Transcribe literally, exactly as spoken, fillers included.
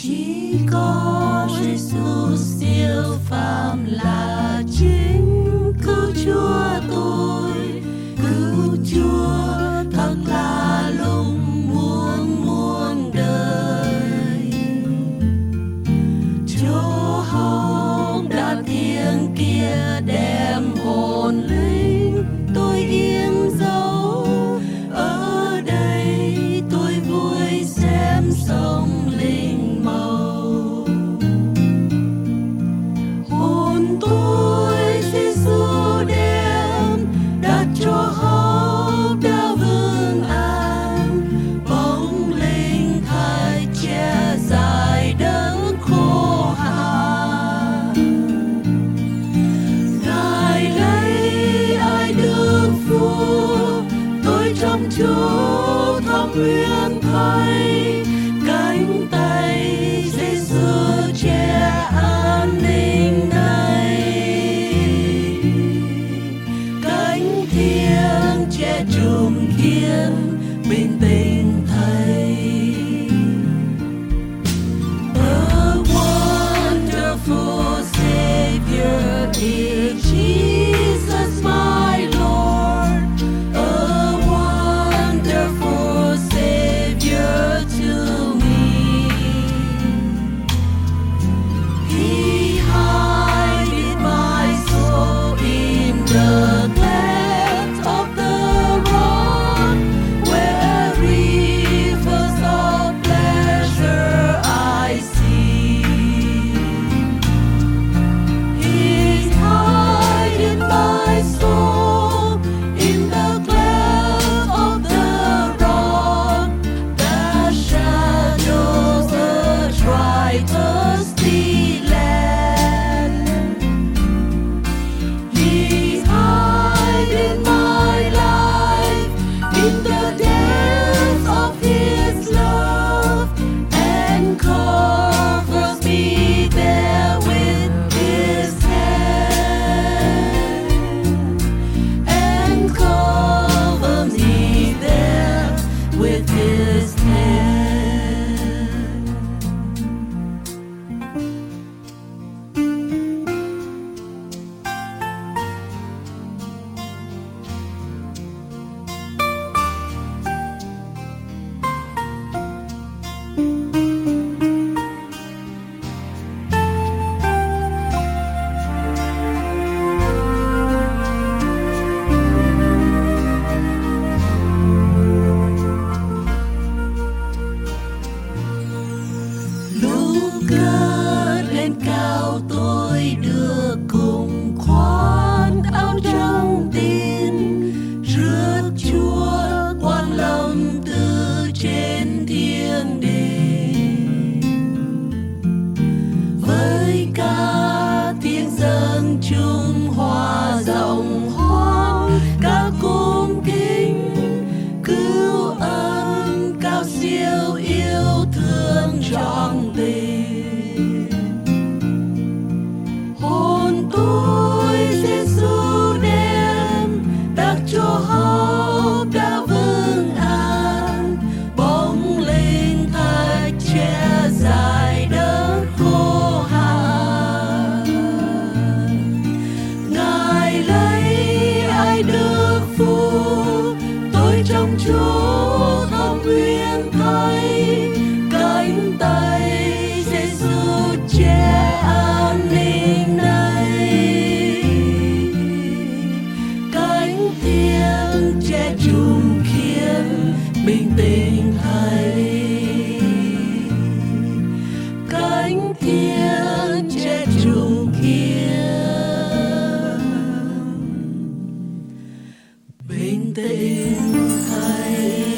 Chỉ có Giêsu siêu phàm là chính cứu Chúa tôi, cứu Chúa thật là lùng muôn muôn đời. Chỗ hồng đã thiêng kia đem hồn linh tôi yên dấu, ở đây tôi vui xem sống linh màu. Hồn tôi Giêsu đem đặt cho hậu đã vương an, bóng linh thay che dài đấng khô hạn. Ngài lấy ai được phúc, tôi trong Chúa thầm nguyện thay, cánh tay Giêsu che an ninh này, cánh thiêng che chùm khiến bình tĩnh thầy. A wonderful Savior is Jesus my Lord, a wonderful Savior to me. He hideth my soul in the cleft of the rock, where rivers of pleasure I see. He hideth my soul in the cleft of the rock, that shadows a dry, thirsty land. He hideth my life in the depths of His love, and covers me there with His hand, and covers me there with His hand. Lúc cất lên cao tôi được cùng khoan áo trắng tin, rước Chúa quang lâm từ trên thiên đàng. Với ca tiếng dâng chung hòa rộng hoan ca cung kính, cứu ân cao siêu yêu thương trọn tình. Hồn tôi Giêsu đem đặt cho hậu đã vương an, bóng linh thạch che dài đất khô hạn. Ngài lấy ai được phúc, tôi trong Chúa thầm nguyện thay, cánh tay Giêsu che an ninh này, cánh thiêng che chùm khiến bình tĩnh thầy, cánh thiêng che chùm khiến bình tĩnh thầy.